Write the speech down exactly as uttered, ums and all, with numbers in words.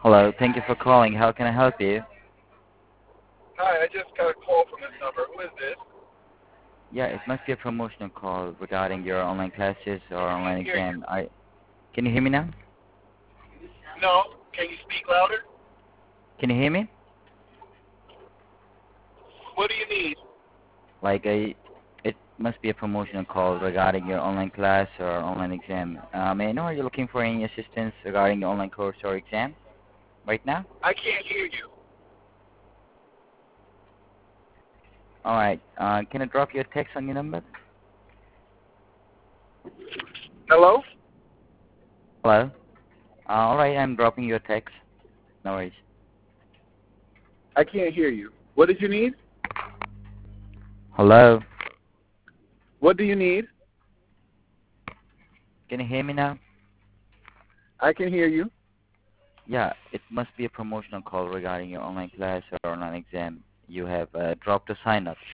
Hello, thank you for calling. How can I help you? Hi, I just got a call from this number. Who is this? Yeah, it must be a promotional call regarding your online classes or I online can't hear you. exam. I Can you hear me now? No. Can you speak louder? Can you hear me? What do you need? Like a, it must be a promotional call regarding your online class or online exam. Uh, may I know, are you looking for any assistance regarding your online course or exam right now? I can't hear you. All right. Uh, can I drop you a text on your number? Hello? Hello. Uh, all right, I'm dropping you a text. No worries. I can't hear you. What did you need? Hello. What do you need? Can you hear me now? I can hear you. Yeah, it must be a promotional call regarding your online class or online exam. You have uh, dropped a sign up.